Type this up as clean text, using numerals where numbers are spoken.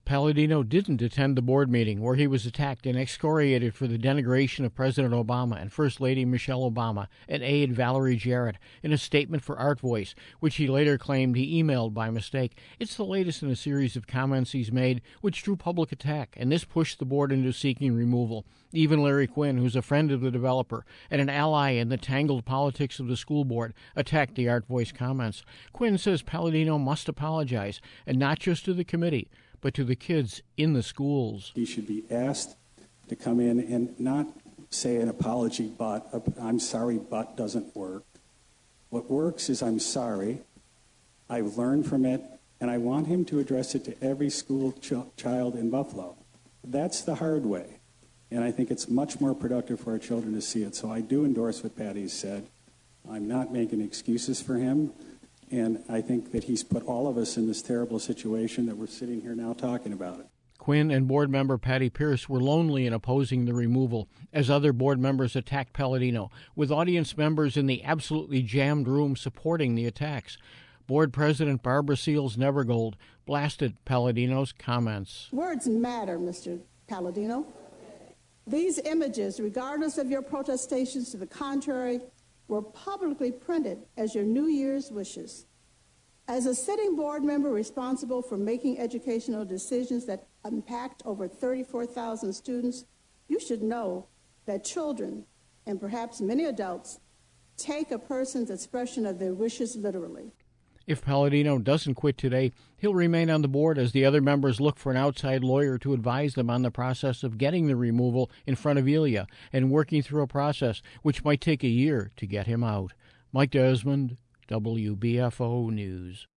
Palladino didn't attend the board meeting where he was attacked and excoriated for the denigration of President Obama and First Lady Michelle Obama and aide Valerie Jarrett in a statement for Art Voice, which he later claimed he emailed by mistake. It's the latest in a series of comments he's made, which drew public attack, and this pushed the board into seeking removal. Even Larry Quinn, who's a friend of the developer and an ally in the tangled politics of the school board, attacked the Art Voice comments. Quinn says Palladino must apologize, and not just to the committee, but to the kids in the schools. He should be asked to come in and not say an apology, but I'm sorry, but doesn't work. What works is I'm sorry, I've learned from it, and I want him to address it to every school child in Buffalo. That's the hard way, and I think it's much more productive for our children to see it. So I do endorse what Patty said. I'm not making excuses for him. And I think that he's put all of us in this terrible situation that we're sitting here now talking about it. Quinn and board member Patty Pierce were lonely in opposing the removal, as other board members attacked Palladino, with audience members in the absolutely jammed room supporting the attacks. Board President Barbara Seals Nevergold blasted Palladino's comments. Words matter, Mr. Palladino. These images, regardless of your protestations to the contrary, were publicly printed as your New Year's wishes. As a sitting board member responsible for making educational decisions that impact over 34,000 students, you should know that children, and perhaps many adults, take a person's expression of their wishes literally. If Palladino doesn't quit today, he'll remain on the board as the other members look for an outside lawyer to advise them on the process of getting the removal in front of Elia and working through a process which might take a year to get him out. Mike Desmond, WBFO News.